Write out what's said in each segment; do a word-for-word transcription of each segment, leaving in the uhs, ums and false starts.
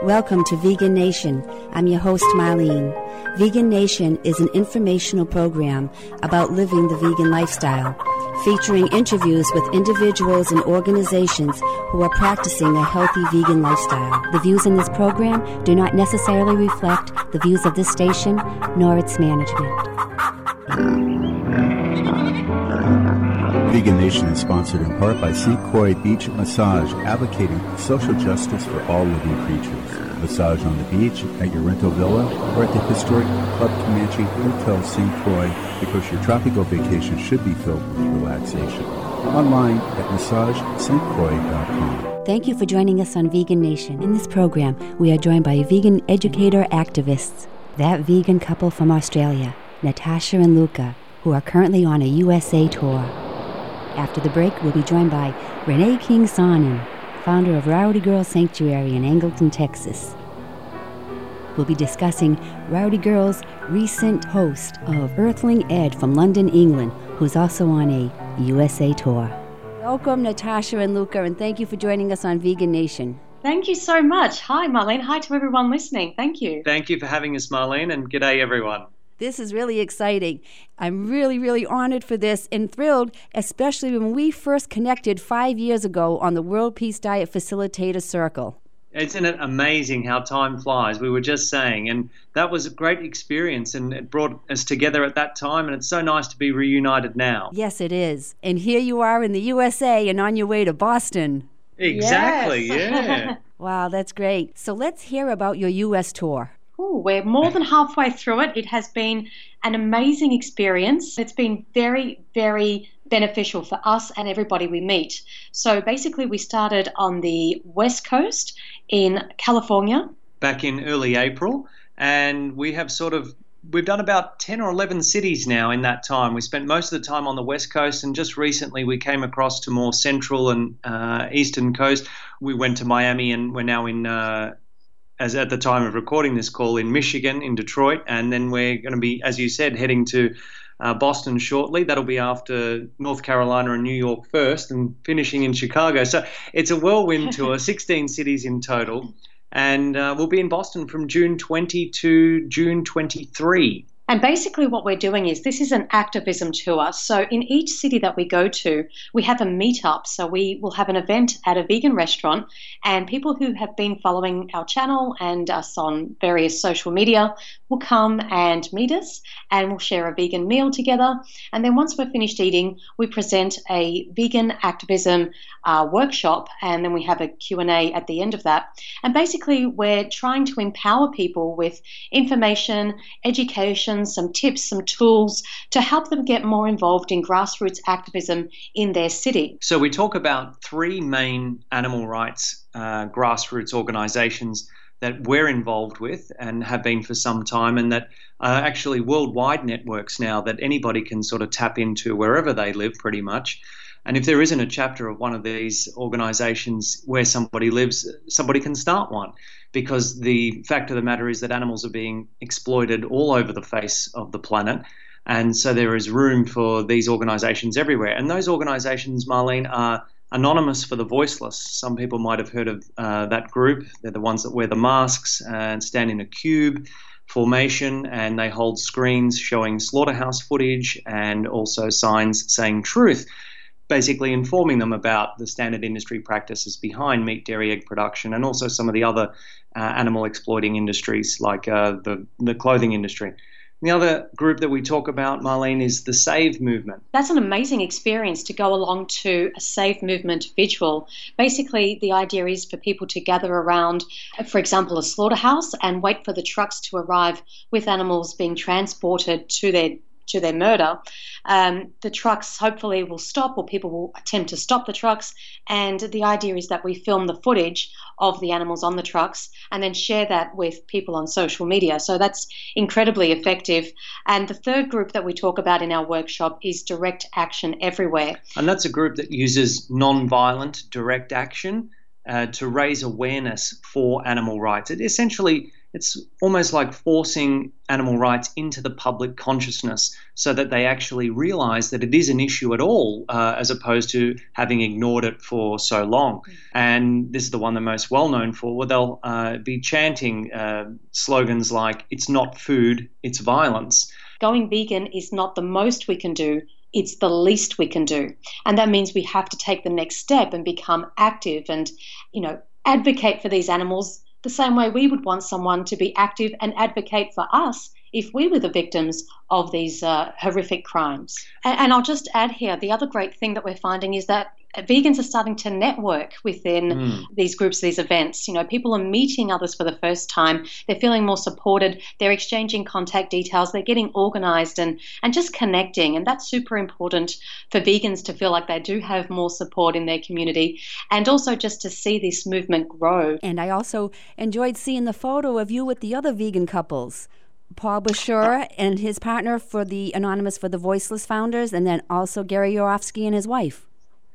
Welcome to Vegan Nation. I'm your host, Marlene. Vegan Nation is an informational program about living the vegan lifestyle, featuring interviews with individuals and organizations who are practicing a healthy vegan lifestyle. The views in this program do not necessarily reflect the views of this station nor its management. Vegan Nation is sponsored in part by Saint Croix Beach Massage, advocating social justice for all living creatures. Massage on the beach, at your rental villa, or at the historic Club Comanche Hotel Saint Croix, because your tropical vacation should be filled with relaxation. Online at massage st croix dot com. Thank you for joining us on Vegan Nation. In this program, we are joined by vegan educator activists, that vegan couple from Australia, Natasha and Luca, who are currently on a U S A tour. After the break, we'll be joined by Renee King Sonnen, founder of Rowdy Girl Sanctuary in Angleton, Texas. We'll be discussing Rowdy Girl's recent host of Earthling Ed from London, England, who's also on a U S A tour. Welcome, Natasha and Luca, and thank you for joining us on Vegan Nation. Thank you so much. Hi, Marlene. Hi to everyone listening. Thank you. Thank you for having us, Marlene, and g'day, everyone. This is really exciting. I'm really, really honored for this and thrilled, especially when we first connected five years ago on the World Peace Diet Facilitator Circle. Isn't it amazing how time flies? We were just saying, and that was a great experience, and it brought us together at that time, and it's so nice to be reunited now. Yes, it is. And here you are in the U S A and on your way to Boston. Exactly, yes. yeah. Wow, that's great. So let's hear about your U S tour. Ooh, we're more than halfway through it. It has been an amazing experience. It's been very, very beneficial for us and everybody we meet. So basically we started on the West Coast in California. Back in early April, and we have sort of, we've done about ten or eleven cities now in that time. We spent most of the time on the West Coast, and just recently we came across to more central and uh, eastern coast. We went to Miami, and we're now in uh, as at the time of recording this call, in Michigan, in Detroit, and then we're going to be, as you said, heading to uh, Boston shortly. That'll be after North Carolina and New York first, and finishing in Chicago. So it's a whirlwind tour, sixteen cities in total, and uh, we'll be in Boston from June twentieth to June twenty-third. And basically what we're doing is, this is an activism tour. So in each city that we go to, we have a meetup. So we will have an event at a vegan restaurant, and people who have been following our channel and us on various social media will come and meet us, and we'll share a vegan meal together. And then once we're finished eating, we present a vegan activism uh, workshop, and then we have a Q and A at the end of that. And basically we're trying to empower people with information, education, some tips, some tools to help them get more involved in grassroots activism in their city. So we talk about three main animal rights uh, grassroots organizations that we're involved with and have been for some time, and that are actually worldwide networks now that anybody can sort of tap into wherever they live pretty much. And if there isn't a chapter of one of these organizations where somebody lives, somebody can start one, because the fact of the matter is that animals are being exploited all over the face of the planet. And so there is room for these organizations everywhere. And those organizations, Marlene, are Anonymous for the Voiceless. Some people might have heard of uh, that group. They're the ones that wear the masks and stand in a cube formation, and they hold screens showing slaughterhouse footage and also signs saying truth, basically informing them about the standard industry practices behind meat, dairy, egg production, and also some of the other uh, animal exploiting industries like uh, the, the clothing industry. The other group that we talk about, Marlene, is the SAVE movement. That's an amazing experience to go along to a SAVE movement vigil. Basically, the idea is for people to gather around, for example, a slaughterhouse, and wait for the trucks to arrive with animals being transported to their to their murder. Um, the trucks hopefully will stop, or people will attempt to stop the trucks, and the idea is that we film the footage of the animals on the trucks and then share that with people on social media. So that's incredibly effective. And the third group that we talk about in our workshop is Direct Action Everywhere. And that's a group that uses non-violent direct action uh, to raise awareness for animal rights. It essentially it's almost like forcing animal rights into the public consciousness so that they actually realize that it is an issue at all, uh, as opposed to having ignored it for so long. And this is the one they're most well known for, where they'll uh, be chanting uh, slogans like, "It's not food, it's violence." Going vegan is not the most we can do, it's the least we can do. And that means we have to take the next step and become active and, you know, advocate for these animals the same way we would want someone to be active and advocate for us if we were the victims of these uh, horrific crimes. And, and I'll just add here, the other great thing that we're finding is that vegans are starting to network within mm. these groups, these events. You know, people are meeting others for the first time. They're feeling more supported. They're exchanging contact details. They're getting organized and, and just connecting. And that's super important for vegans to feel like they do have more support in their community, and also just to see this movement grow. And I also enjoyed seeing the photo of you with the other vegan couples. Paul Bashur and his partner for the Anonymous for the Voiceless Founders, and then also Gary Yourofsky and his wife.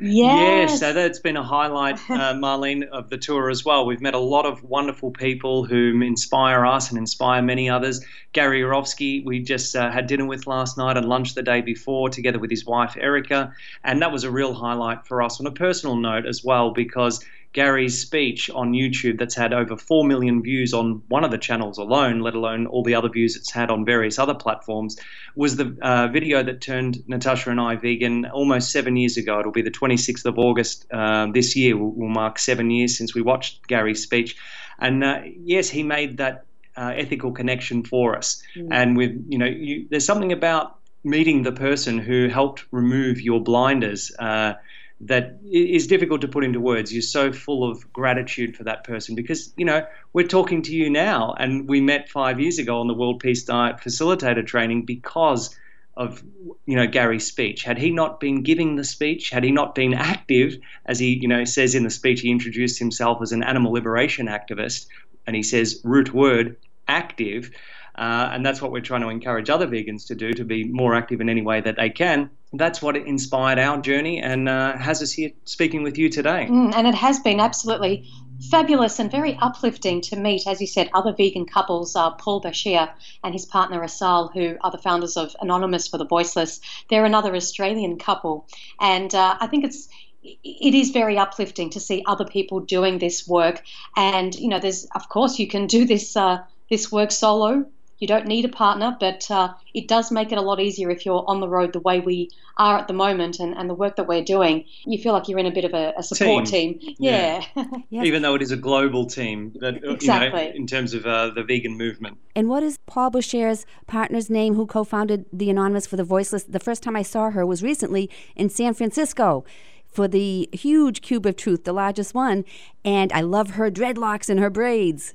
Yes. yes, so that's been a highlight, uh, Marlene, of the tour as well. We've met a lot of wonderful people who inspire us and inspire many others. Gary Yourofsky, we just uh, had dinner with last night and lunch the day before, together with his wife, Erica. And that was a real highlight for us on a personal note as well, because Gary's speech on YouTube, that's had over four million views on one of the channels alone, let alone all the other views it's had on various other platforms, was the uh, video that turned Natasha and I vegan almost seven years ago. It'll be the twenty-sixth of August uh, this year. We'll, we'll mark seven years since we watched Gary's speech. And uh, yes, he made that uh, ethical connection for us. Mm. And with, you know, you, there's something about meeting the person who helped remove your blinders uh, that is difficult to put into words. You're so full of gratitude for that person because, you know, we're talking to you now, and we met five years ago on the World Peace Diet Facilitator training because of, you know, Gary's speech. Had he not been giving the speech, had he not been active, as he, you know, says in the speech, he introduced himself as an animal liberation activist, and he says, root word, active, uh, and that's what we're trying to encourage other vegans to do, to be more active in any way that they can. That's what inspired our journey and uh, has us here speaking with you today. Mm, and it has been absolutely fabulous and very uplifting to meet, as you said, other vegan couples, uh, Paul Bashir and his partner Asal, who are the founders of Anonymous for the Voiceless. They're another Australian couple. And uh, I think it's it is very uplifting to see other people doing this work. And, you know, there's, of course, you can do this uh, this work solo. You don't need a partner, but uh, it does make it a lot easier if you're on the road the way we are at the moment, and, and the work that we're doing. You feel like you're in a bit of a, a support team. team. Yeah. yeah. Yes. Even though it is a global team, that, exactly. You know, in terms of uh, the vegan movement. And what is Paul Bashir's partner's name, who co-founded the Anonymous for the Voiceless? The first time I saw her was recently in San Francisco for the huge Cube of Truth, the largest one. And I love her dreadlocks and her braids.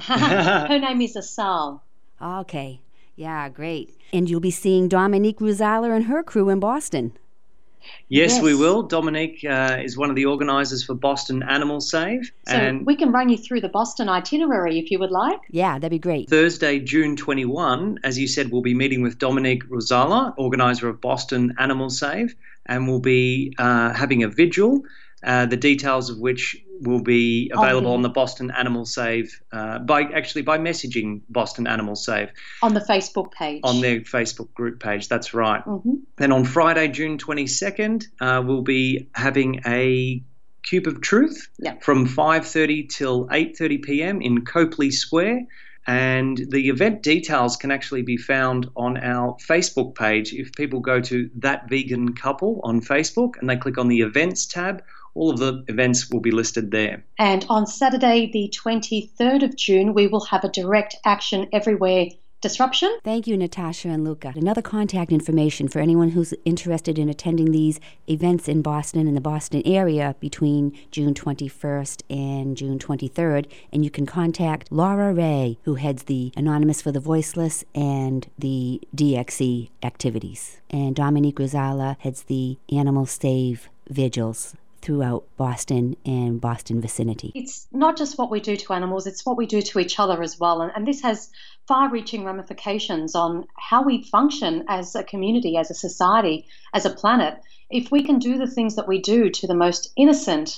Her name is Asal. Okay. Yeah, great. And you'll be seeing Dominique Ruzala and her crew in Boston. Yes, yes. we will. Dominique uh, is one of the organisers for Boston Animal Save. So and we can run you through the Boston itinerary if you would like. Yeah, that'd be great. Thursday, June twenty-first, as you said, we'll be meeting with Dominique Ruzala, organiser of Boston Animal Save, and we'll be uh, having a vigil, uh, the details of which will be available on the, on the Boston Animal Save, uh, by actually by messaging Boston Animal Save. On the Facebook page. On their Facebook group page, that's right. Mm-hmm. Then on Friday, June twenty-second, uh, we'll be having a Cube of Truth yeah. from five thirty till eight thirty p.m. in Copley Square. And the event details can actually be found on our Facebook page. If people go to That Vegan Couple on Facebook and they click on the Events tab, all of the events will be listed there. And on Saturday, the twenty-third of June, we will have a Direct Action Everywhere disruption. Thank you, Natasha and Luca. Another contact information for anyone who's interested in attending these events in Boston and the Boston area between June twenty-first and June twenty-third. And you can contact Laura Ray, who heads the Anonymous for the Voiceless and the D X E activities. And Dominique Ruzala heads the Animal Save vigils throughout Boston and Boston vicinity. It's not just what we do to animals, it's what we do to each other as well. And, and this has far-reaching ramifications on how we function as a community, as a society, as a planet. If we can do the things that we do to the most innocent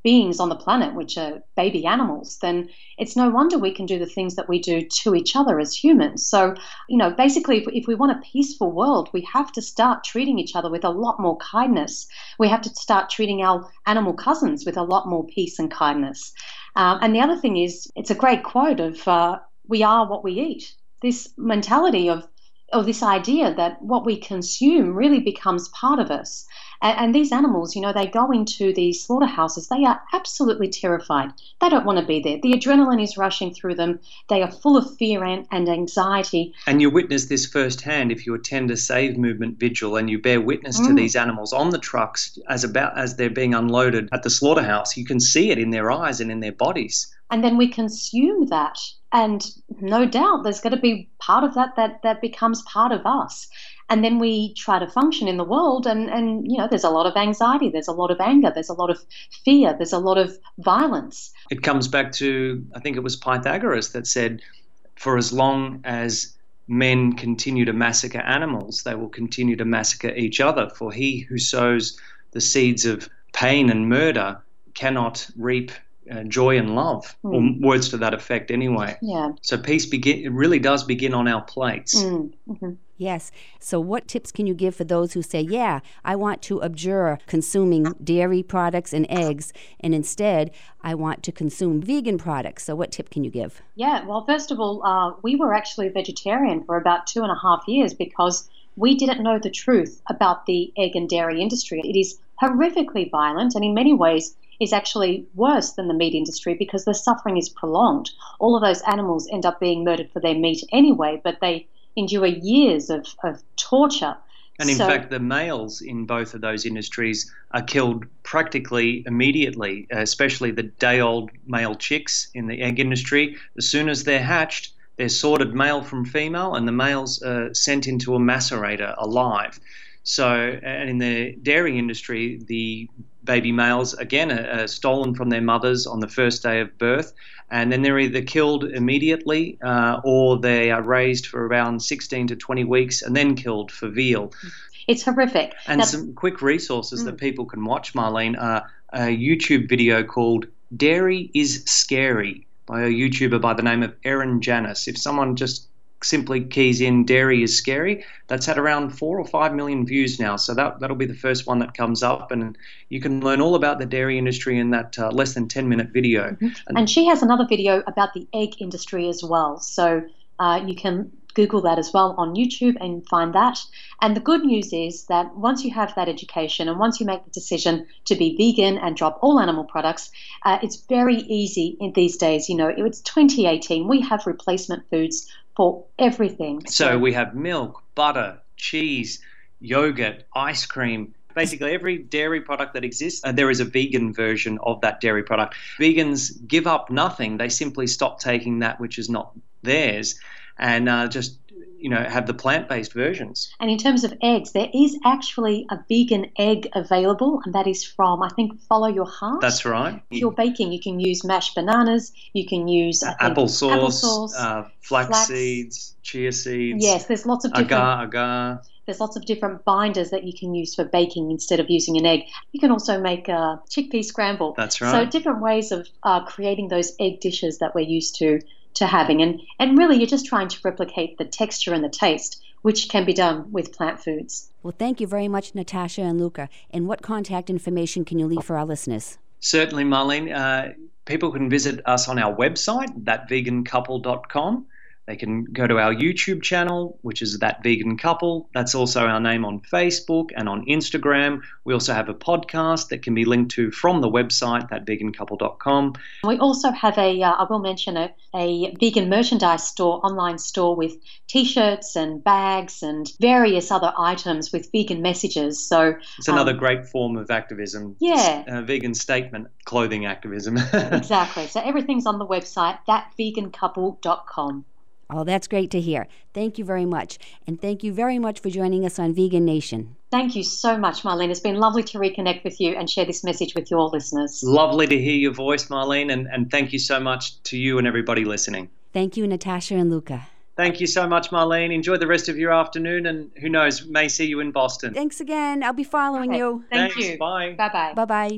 beings on the planet, which are baby animals, then it's no wonder we can do the things that we do to each other as humans. So, you know, basically, if, if we want a peaceful world, we have to start treating each other with a lot more kindness. We have to start treating our animal cousins with a lot more peace and kindness. Um, and the other thing is, it's a great quote of, uh, we are what we eat. This mentality of, of this idea that what we consume really becomes part of us. And, and these animals, you know, they go into these slaughterhouses. They are absolutely terrified. They don't want to be there. The adrenaline is rushing through them. They are full of fear and, and anxiety. And you witness this firsthand if you attend a Save Movement vigil and you bear witness mm. to these animals on the trucks as about as they're being unloaded at the slaughterhouse. You can see it in their eyes and in their bodies. And then we consume that. And no doubt there's going to be part of that that, that becomes part of us. And then we try to function in the world and, and, you know, there's a lot of anxiety, there's a lot of anger, there's a lot of fear, there's a lot of violence. It comes back to, I think it was Pythagoras that said, for as long as men continue to massacre animals, they will continue to massacre each other. For he who sows the seeds of pain and murder cannot reap Uh, joy and love, mm. or words to that effect anyway. Yeah. So peace begin. It really does begin on our plates. Mm. Mm-hmm. Yes. So what tips can you give for those who say, yeah, I want to abjure consuming dairy products and eggs, and instead I want to consume vegan products? So what tip can you give? Yeah. Well, first of all, uh, we were actually vegetarian for about two and a half years because we didn't know the truth about the egg and dairy industry. It is horrifically violent, and in many ways is actually worse than the meat industry because the suffering is prolonged. All of those animals end up being murdered for their meat anyway, but they endure years of, of torture. And in so, fact, the males in both of those industries are killed practically immediately, especially the day-old male chicks in the egg industry. As soon as they're hatched, they're sorted male from female, and the males are sent into a macerator alive. So, and in the dairy industry, the baby males, again, are, are stolen from their mothers on the first day of birth, and then they're either killed immediately uh, or they are raised for around sixteen to twenty weeks and then killed for veal. It's horrific. And now, some quick resources mm. that people can watch, Marlene, are a YouTube video called Dairy is Scary by a YouTuber by the name of Erin Janis. If someone just simply keys in dairy is scary, that's had around four or five million views now. So that, that'll be the first one that comes up, and you can learn all about the dairy industry in that uh, less than ten minute video. Mm-hmm. And, and she has another video about the egg industry as well. So uh, you can Google that as well on YouTube and find that. And the good news is that once you have that education and once you make the decision to be vegan and drop all animal products, uh, it's very easy in these days. You know, it's twenty eighteen. We have replacement foods for everything. So, so we have milk, butter, cheese, yogurt, ice cream, basically every dairy product that exists. Uh, there is a vegan version of that dairy product. Vegans give up nothing. They simply stop taking that which is not theirs and uh, just, you know, have the plant-based versions. And in terms of eggs, there is actually a vegan egg available, and that is from, I think, Follow Your Heart. That's right. If you're baking, you can use mashed bananas, you can use uh, applesauce, applesauce uh, flax, flax seeds, chia seeds. Yes, there's lots of different agar, agar. There's lots of different binders that you can use for baking instead of using an egg. You can also make a chickpea scramble. That's right. So different ways of uh, creating those egg dishes that we're used to to having. And, and really, you're just trying to replicate the texture and the taste, which can be done with plant foods. Well, thank you very much, Natasha and Luca. And what contact information can you leave for our listeners? Certainly, Marlene. Uh, people can visit us on our website, that vegan couple dot com. They can go to our YouTube channel, which is That Vegan Couple. That's also our name on Facebook and on Instagram. We also have a podcast that can be linked to from the website, that vegan couple dot com. We also have a, uh, I will mention it, a vegan merchandise store, online store with T-shirts and bags and various other items with vegan messages. So it's another um, great form of activism. Yeah. Uh, vegan statement, clothing activism. Exactly. So everything's on the website, that vegan couple dot com. Oh, that's great to hear. Thank you very much. And thank you very much for joining us on Vegan Nation. Thank you so much, Marlene. It's been lovely to reconnect with you and share this message with your listeners. Lovely to hear your voice, Marlene, and, and thank you so much to you and everybody listening. Thank you, Natasha and Luca. Thank you so much, Marlene. Enjoy the rest of your afternoon, and who knows, may see you in Boston. Thanks again. I'll be following okay. you. Thank Thanks. you. Bye. Bye-bye. Bye-bye.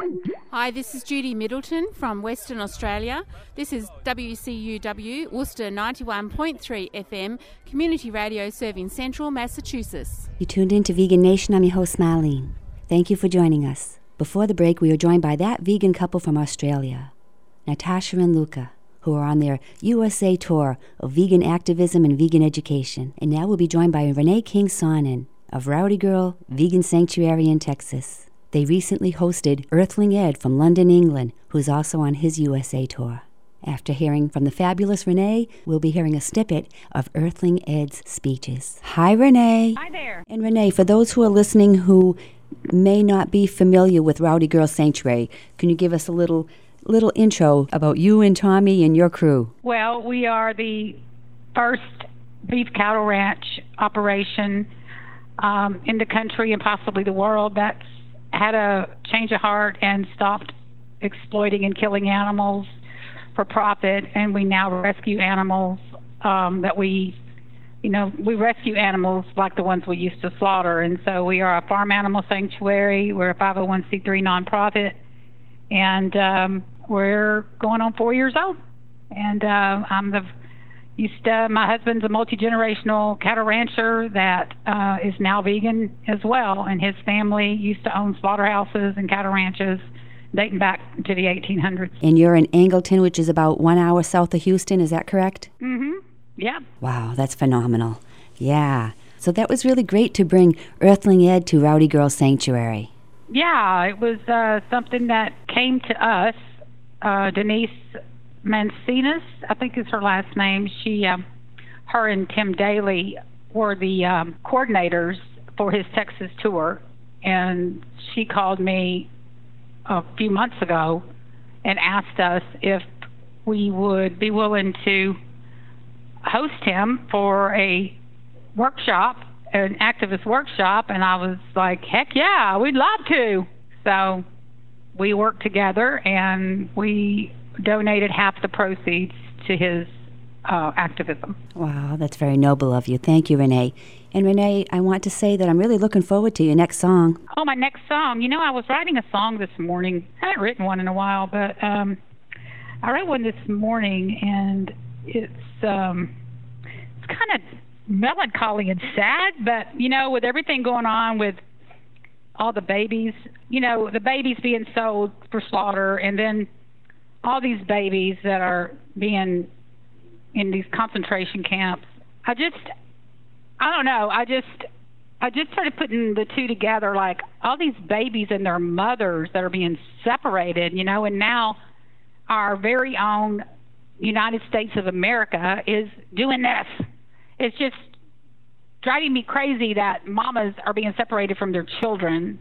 Hi, this is Judy Middleton from Western Australia. This is W C U W, Worcester ninety-one point three F M, community radio serving central Massachusetts. You tuned in to Vegan Nation. I'm your host, Marlene. Thank you for joining us. Before the break, we were joined by that vegan couple from Australia, Natasha and Luca, who are on their U S A tour of vegan activism and vegan education. And now we'll be joined by Renee King-Sonnen of Rowdy Girl Vegan Sanctuary in Texas. They recently hosted Earthling Ed from London, England, who's also on his U S A tour. After hearing from the fabulous Renee, we'll be hearing a snippet of Earthling Ed's speeches. Hi, Renee. Hi there. And Renee, for those who are listening who may not be familiar with Rowdy Girl Sanctuary, can you give us a little little intro about you and Tommy and your crew? Well, we are the first beef cattle ranch operation um, in the country and possibly the world that's had a change of heart and stopped exploiting and killing animals for profit, and we now rescue animals um, that we, you know, we rescue animals like the ones we used to slaughter. And so we are a farm animal sanctuary. We're a five oh one c three nonprofit, and um, we're going on four years old. And uh, I'm the used to, my husband's a multi-generational cattle rancher that uh, is now vegan as well, and his family used to own slaughterhouses and cattle ranches dating back to the eighteen hundreds. And you're in Angleton, which is about one hour south of Houston, is that correct? Mm-hmm. Yeah. Wow, that's phenomenal. Yeah. So that was really great to bring Earthling Ed to Rowdy Girl Sanctuary. Yeah, it was uh, something that came to us. Uh, Denise Mancinas, I think is her last name. She, um, her and Tim Daly were the um, coordinators for his Texas tour, and she called me a few months ago and asked us if we would be willing to host him for a workshop, an activist workshop, and I was like, heck yeah, we'd love to. So we worked together, and we donated half the proceeds to his uh, activism. Wow, that's very noble of you. Thank you, Renee. And Renee, I want to say that I'm really looking forward to your next song. Oh, my next song. You know, I was writing a song this morning. I haven't written one in a while, but um, I wrote one this morning, and it's um, it's kind of melancholy and sad, but, you know, with everything going on with all the babies, you know, the babies being sold for slaughter, and then all these babies that are being in these concentration camps. I just, I don't know, I just, I just started putting the two together, like all these babies and their mothers that are being separated, you know, and now our very own United States of America is doing this. It's just driving me crazy that mamas are being separated from their children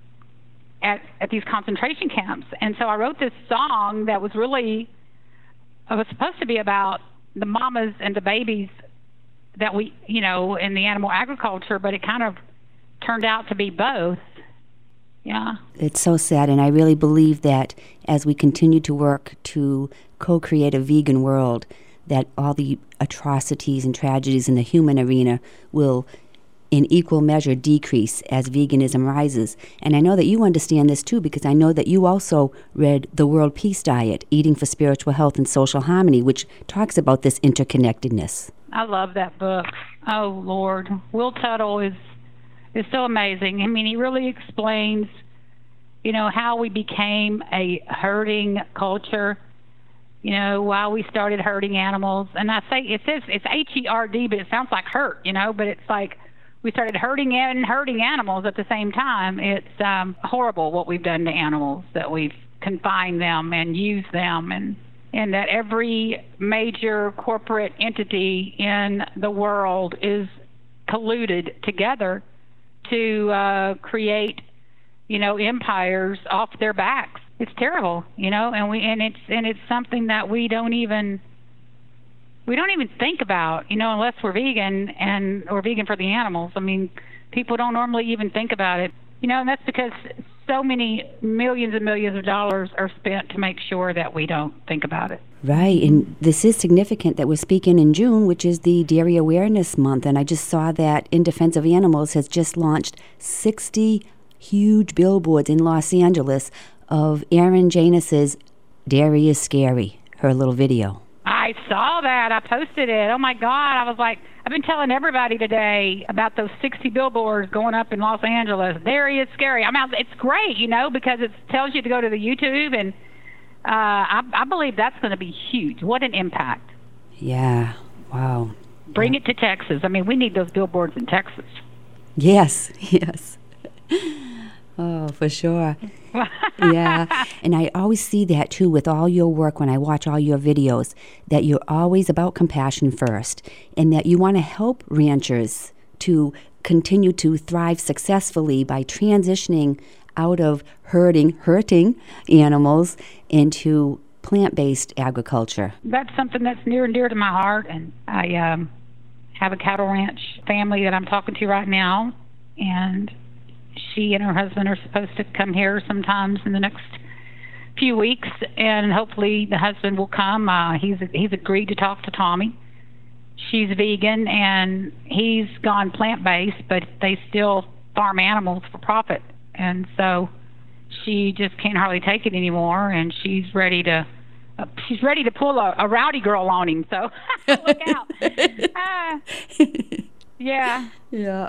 at, at these concentration camps. And so I wrote this song that was really, it was supposed to be about the mamas and the babies that we, you know, in the animal agriculture, but it kind of turned out to be both. Yeah. It's so sad, and I really believe that as we continue to work to co-create a vegan world, that all the atrocities and tragedies in the human arena will in equal measure decrease as veganism rises. And I know that you understand this too, because I know that you also read The World Peace Diet, Eating for Spiritual Health and Social Harmony, which talks about this interconnectedness. I love that book. Oh, Lord. Will Tuttle is is so amazing. I mean, he really explains, you know, how we became a herding culture, you know, why we started herding animals. And I say, it says it's H E R D, but it sounds like hurt, you know, but it's like we started herding and herding animals at the same time. It's um, horrible what we've done to animals, that we've confined them and used them, and and that every major corporate entity in the world is colluded together to uh, create, you know, empires off their backs. It's terrible, you know, and we and it's and it's something that we don't even we don't even think about, you know, unless we're vegan and or vegan for the animals. I mean, people don't normally even think about it, you know, and that's because so many millions and millions of dollars are spent to make sure that we don't think about it. Right, and this is significant that we're speaking in June, which is the Dairy Awareness Month, and I just saw that In Defense of Animals has just launched sixty huge billboards in Los Angeles of Erin Janus's Dairy is Scary, her little video. I saw that. I posted it. Oh, my God. I was like, I've been telling everybody today about those sixty billboards going up in Los Angeles. Dairy is scary. I mean, it's great, you know, because it tells you to go to the YouTube, and uh, I, I believe that's going to be huge. What an impact. Yeah. Wow. Bring yeah. it to Texas. I mean, we need those billboards in Texas. Yes, yes. Oh, for sure. Yeah. And I always see that, too, with all your work when I watch all your videos, that you're always about compassion first, and that you want to help ranchers to continue to thrive successfully by transitioning out of herding, hurting animals into plant-based agriculture. That's something that's near and dear to my heart, and I um, have a cattle ranch family that I'm talking to right now, and she and her husband are supposed to come here sometimes in the next few weeks, and hopefully the husband will come. Uh, he's he's agreed to talk to Tommy. She's vegan, and he's gone plant-based, but they still farm animals for profit. And so she just can't hardly take it anymore, and she's ready to uh, she's ready to pull a, a rowdy girl on him. So look out. uh, yeah. Yeah.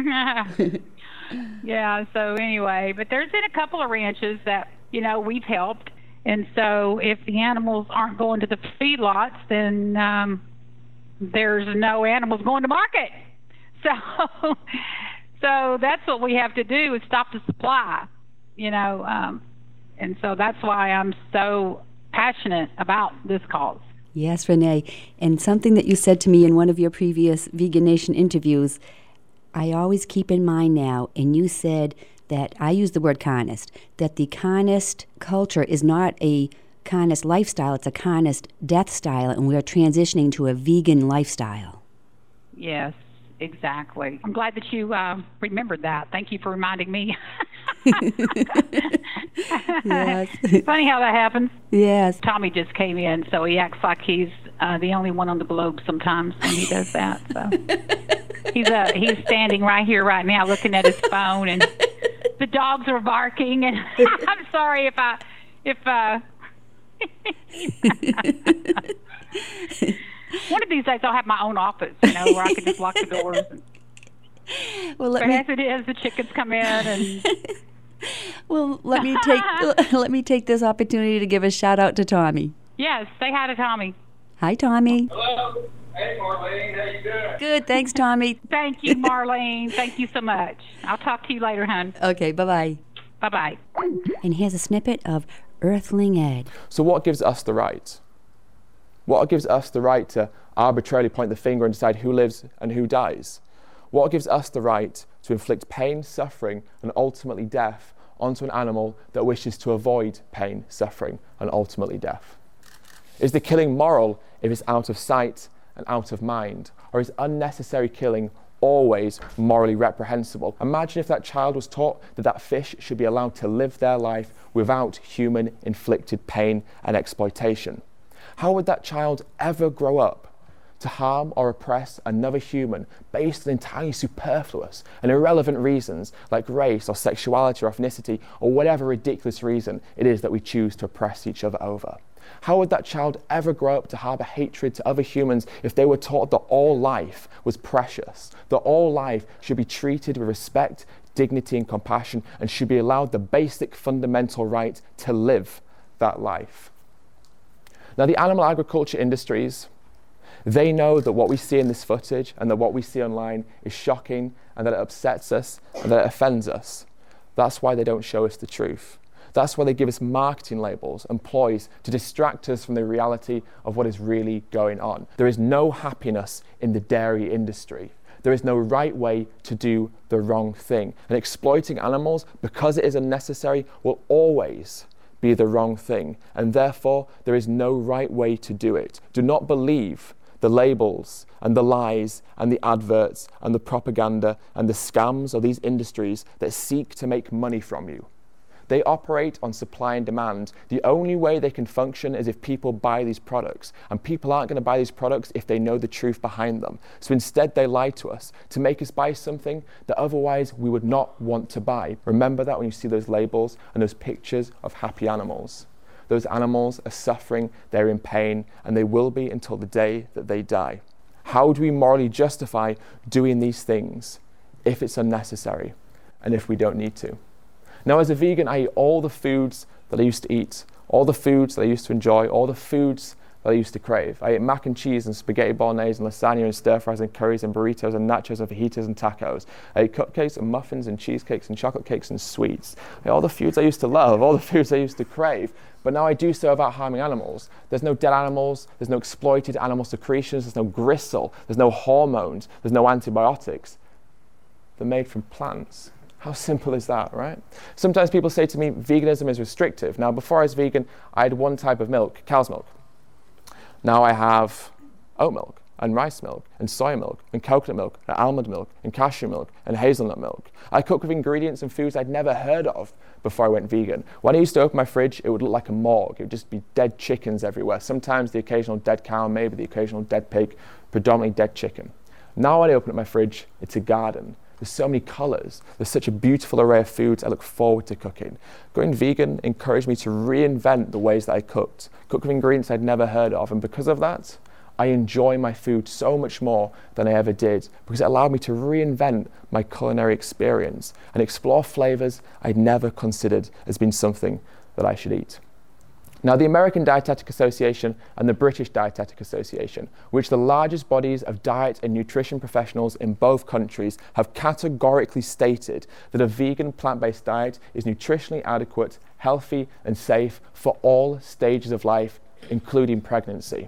Yeah, so anyway, but there's been a couple of ranches that, you know, we've helped. And so if the animals aren't going to the feedlots, then um, there's no animals going to market. So so that's what we have to do, is stop the supply, you know. Um, and so that's why I'm so passionate about this cause. Yes, Renee. And something that you said to me in one of your previous Vegan Nation interviews, I always keep in mind now, and you said that, I use the word carnist, that the carnist culture is not a carnist lifestyle, it's a carnist death style, and we're transitioning to a vegan lifestyle. Yes, exactly. I'm glad that you uh, remembered that. Thank you for reminding me. Yes. Funny how that happens. Yes. Tommy just came in, so he acts like he's uh, the only one on the globe sometimes when he does that. So he's uh, he's standing right here right now looking at his phone, and the dogs are barking, and I'm sorry if I if uh one of these days I'll have my own office, you know, where I can just lock the doors. And, well, let but me, as it is, the chickens come in, and well, let me take let me take this opportunity to give a shout out to Tommy. Yes, say hi to Tommy. Hi, Tommy. Hello. Hey, Marlene. How you doing? Good, thanks, Tommy. Thank you, Marlene. Thank you so much. I'll talk to you later, hon. Okay, bye-bye. Bye-bye. And here's a snippet of Earthling Ed. So what gives us the right? What gives us the right to arbitrarily point the finger and decide who lives and who dies? What gives us the right to inflict pain, suffering, and ultimately death onto an animal that wishes to avoid pain, suffering, and ultimately death? Is the killing moral if it's out of sight and out of mind? Or is unnecessary killing always morally reprehensible? Imagine if that child was taught that that fish should be allowed to live their life without human inflicted pain and exploitation. How would that child ever grow up to harm or oppress another human based on entirely superfluous and irrelevant reasons like race or sexuality or ethnicity or whatever ridiculous reason it is that we choose to oppress each other over? How would that child ever grow up to harbour hatred to other humans if they were taught that all life was precious, that all life should be treated with respect, dignity and compassion, and should be allowed the basic fundamental right to live that life? Now, the animal agriculture industries, they know that what we see in this footage and that what we see online is shocking and that it upsets us and that it offends us. That's why they don't show us the truth. That's why they give us marketing labels and ploys to distract us from the reality of what is really going on. There is no happiness in the dairy industry. There is no right way to do the wrong thing. And exploiting animals, because it is unnecessary, will always be the wrong thing. And therefore, there is no right way to do it. Do not believe the labels and the lies and the adverts and the propaganda and the scams of these industries that seek to make money from you. They operate on supply and demand. The only way they can function is if people buy these products. And people aren't going to buy these products if they know the truth behind them. So instead they lie to us to make us buy something that otherwise we would not want to buy. Remember that when you see those labels and those pictures of happy animals. Those animals are suffering, they're in pain, and they will be until the day that they die. How do we morally justify doing these things if it's unnecessary and if we don't need to? Now, as a vegan, I eat all the foods that I used to eat, all the foods that I used to enjoy, all the foods that I used to crave. I ate mac and cheese and spaghetti bolognese and lasagna and stir fries and curries and burritos and nachos and fajitas and tacos. I ate cupcakes and muffins and cheesecakes and chocolate cakes and sweets. I ate all the foods I used to love, all the foods I used to crave. But now I do so without harming animals. There's no dead animals, there's no exploited animal secretions, there's no gristle, there's no hormones, there's no antibiotics. They're made from plants. How simple is that, right? Sometimes people say to me, veganism is restrictive. Now, before I was vegan, I had one type of milk, cow's milk. Now I have oat milk, and rice milk, and soy milk, and coconut milk, and almond milk, and cashew milk, and hazelnut milk. I cook with ingredients and foods I'd never heard of before I went vegan. When I used to open my fridge, it would look like a morgue. It would just be dead chickens everywhere. Sometimes the occasional dead cow, maybe the occasional dead pig, predominantly dead chicken. Now when I open up my fridge, it's a garden. There's so many colours. There's such a beautiful array of foods I look forward to cooking. Going vegan encouraged me to reinvent the ways that I cooked, cook with ingredients I'd never heard of, and because of that, I enjoy my food so much more than I ever did, because it allowed me to reinvent my culinary experience and explore flavours I'd never considered as being something that I should eat. Now, the American Dietetic Association and the British Dietetic Association, which are the largest bodies of diet and nutrition professionals in both countries, have categorically stated that a vegan plant-based diet is nutritionally adequate, healthy, and safe for all stages of life, including pregnancy.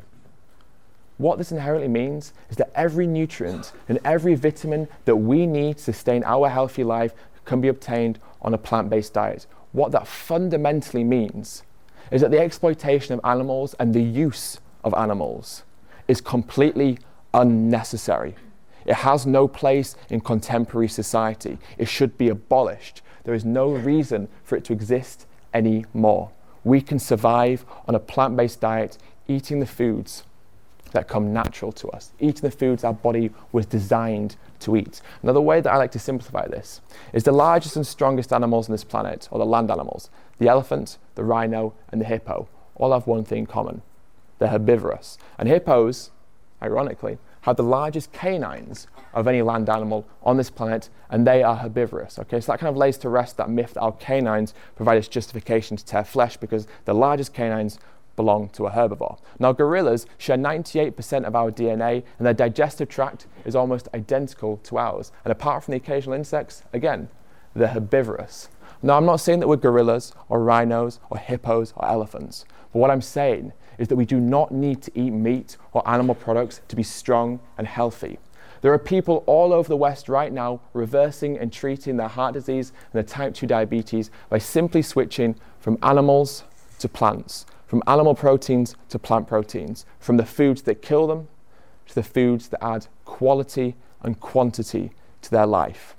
What this inherently means is that every nutrient and every vitamin that we need to sustain our healthy life can be obtained on a plant-based diet. What that fundamentally means is that the exploitation of animals and the use of animals is completely unnecessary. It has no place in contemporary society. It should be abolished. There is no reason for it to exist anymore. We can survive on a plant-based diet, eating the foods that come natural to us, eating the foods our body was designed to eat. Another way that I like to simplify this is the largest and strongest animals on this planet, or the land animals, the elephant, the rhino, and the hippo, all have one thing in common. They're herbivorous. And hippos, ironically, have the largest canines of any land animal on this planet, and they are herbivorous. Okay, so that kind of lays to rest that myth that our canines provide us justification to tear flesh, because the largest canines belong to a herbivore. Now, gorillas share ninety-eight percent of our D N A, and their digestive tract is almost identical to ours. And apart from the occasional insects, again, they're herbivorous. Now, I'm not saying that we're gorillas or rhinos or hippos or elephants, but what I'm saying is that we do not need to eat meat or animal products to be strong and healthy. There are people all over the West right now reversing and treating their heart disease and their type two diabetes by simply switching from animals to plants, from animal proteins to plant proteins, from the foods that kill them to the foods that add quality and quantity to their life.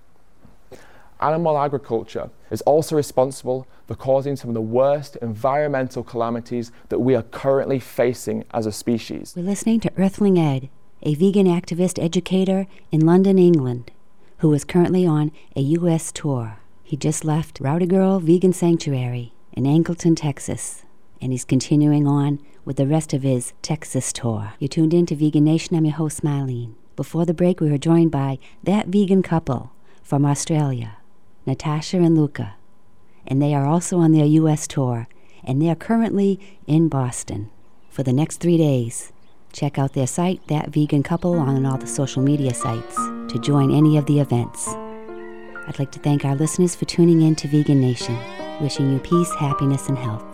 Animal agriculture is also responsible for causing some of the worst environmental calamities that we are currently facing as a species. We're listening to Earthling Ed, a vegan activist educator in London, England, who is currently on a U S tour. He just left Rowdy Girl Vegan Sanctuary in Angleton, Texas, and he's continuing on with the rest of his Texas tour. You're tuned in to Vegan Nation. I'm your host, Marlene. Before the break, we were joined by that vegan couple from Australia, Natasha and Luca, and they are also on their U S tour, and they are currently in Boston for the next three days. Check out their site, That Vegan Couple, on all the social media sites to join any of the events. I'd like to thank our listeners for tuning in to Vegan Nation, wishing you peace, happiness, and health.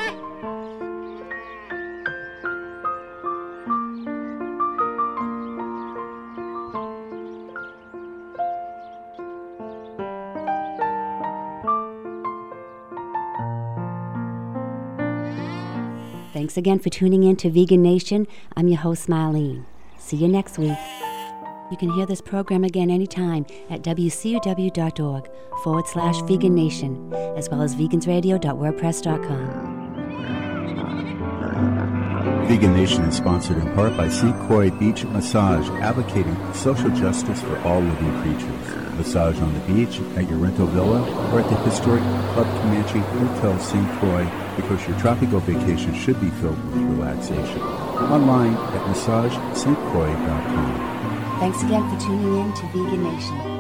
Thanks again for tuning in to Vegan Nation. I'm your host, Marlene. See you next week. You can hear this program again anytime at wcuw.org forward slash vegan nation, as well as vegansradio dot wordpress dot com. Vegan Nation is sponsored in part by Sequoia Beach Massage, advocating social justice for all living creatures. Massage on the beach, at your rental villa, or at the historic Club Comanche Hotel Saint Croix, because your tropical vacation should be filled with relaxation. Online at massage st croix dot com. Thanks again for tuning in to Vegan Nation.